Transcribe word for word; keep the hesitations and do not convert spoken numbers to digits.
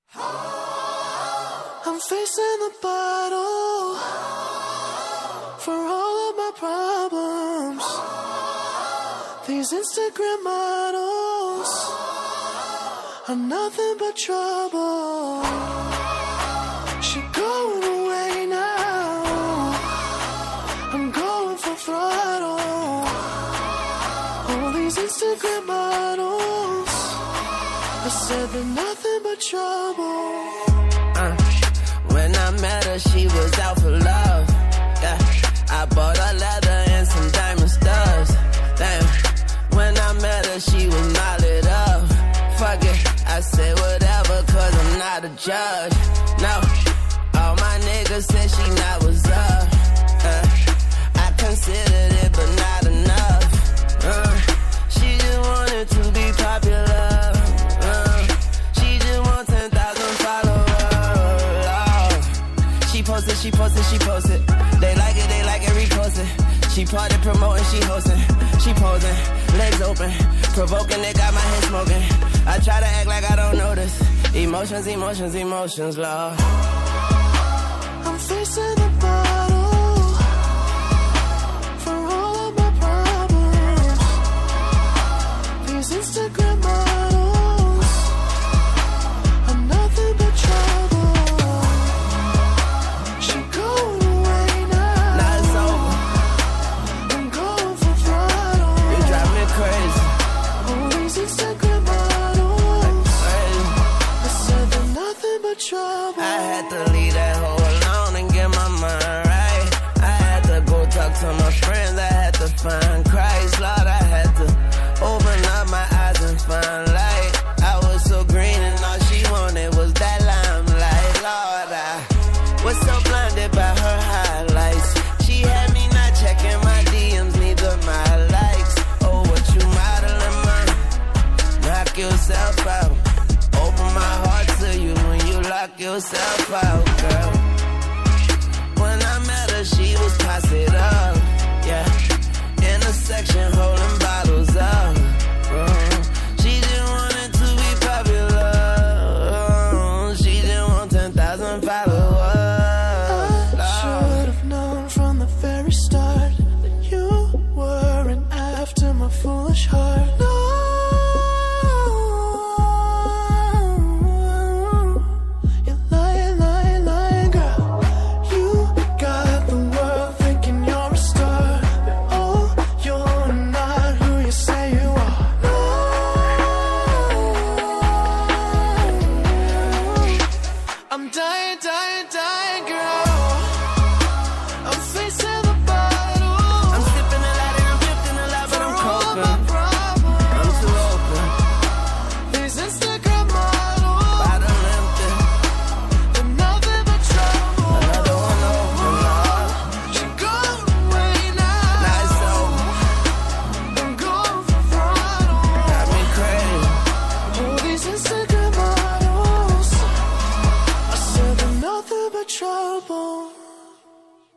I'm facing the bottle for all of my problems. These Instagram models are nothing but trouble. She going away now, I'm going for throttle. All these Instagram models, I said they're nothing but trouble. Uh, when I met her, she was out for love. Yeah, I bought her leather and some diamond studs. Damn, when I met her, she was knotted up. Fuck it, I said whatever, cause I'm not a judge. No, all my niggas said she not was up. Uh, I considered it, but not enough. Uh, she just wanted to be popular. Uh, she just want ten thousand followers. Oh. She posted, she posted, she posted. They like it, they like it, repost it. She party promoting, she hosting. She posing, legs open, provoking, it got my head smoking. I try to act like I don't notice. Emotions, emotions, emotions, Lord. I'm facing the bottle for all of my problems. These Instagram models are nothing but trouble. She going away now. Now it's over. I'm going for throttle. You drive me crazy. All these Instagram models, Crazy. I said they're nothing but trouble. I had to leave that hoe alone and get my mind right. I had to go talk to my friends. I had to find Christ, Lord. I had to open up my eyes and find light. I was so green and all she wanted was that limelight. Lord, I was so blinded by her highlights. She had me not checking my D Ms, neither my likes. Oh, what you modeling, man? Knock yourself out. Open my heart to you when you lock yourself out, girl. When I met her, she was posted up, yeah. In a section holding bottles up. Uh, she just wanted to be popular. Uh, she just want ten thousand followers. I should have known from the very start that you were an after my foolish heart.